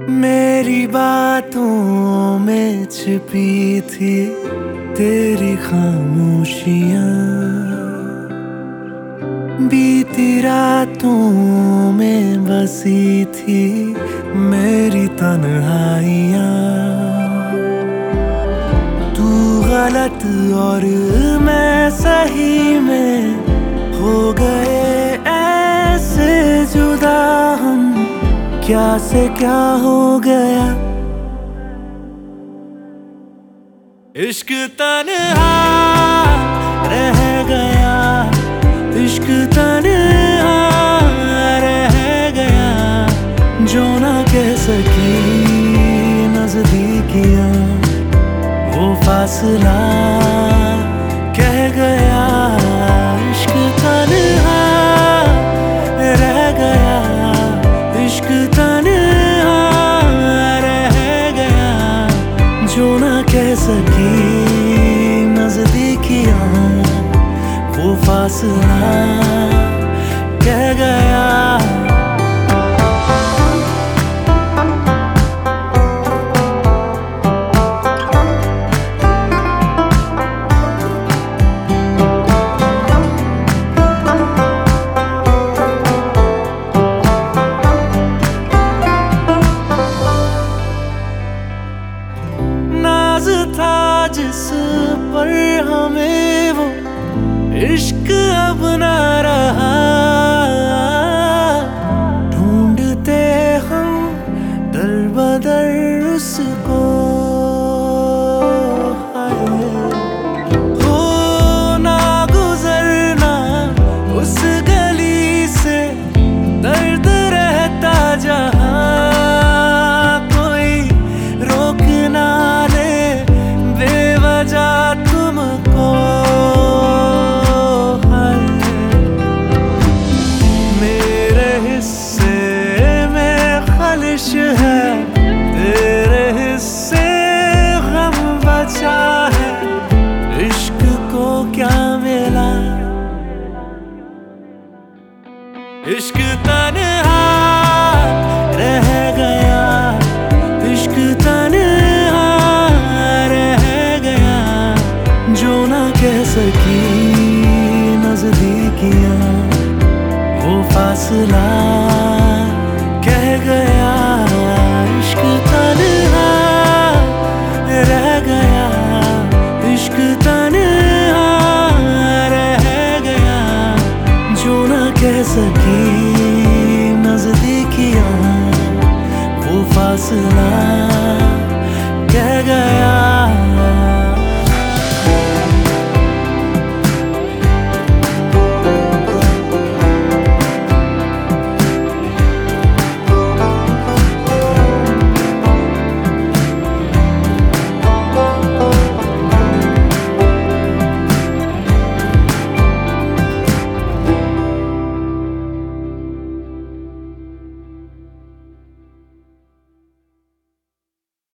मेरी बातों में छिपी थी तेरी खामोशियाँ, बीती रातों में बसी थी मेरी तन्हाइयाँ। तू गलत और मैं सही में हो गए ऐसे जुदा, हम क्या से क्या हो गया। इश्क तन्हा रह गया, इश्क तन्हा रह गया, जो ना कह सकी नजदीकियां वो फासला कह गया। इश्क तन्हा रह गया, इश्क तन्हा रह गया, जो ना कह सकी नजदीकियां वो फासला कह गया। नाज था जिस पर हमें वो इश्क अब ना रहा, ढूंढते हम दर बदर उसको। हो ना गुजरना उस गली से दर्द रहता जहां, कोई रोक ना ले बेवजह तुमको। मेरे हिस्से में खलिश है, तेरे हिस्से गम बचा है, इश्क को क्या मिला। इश्क तन्हा रह गया, इश्क तन्हा रह गया, जो ना कह सकी नजदीकियां वो फासला कह गया। इश्क तन्हा रह गया, इश्क तन्हा रह गया, जो ना कह सकी नजदीकियां वो फासला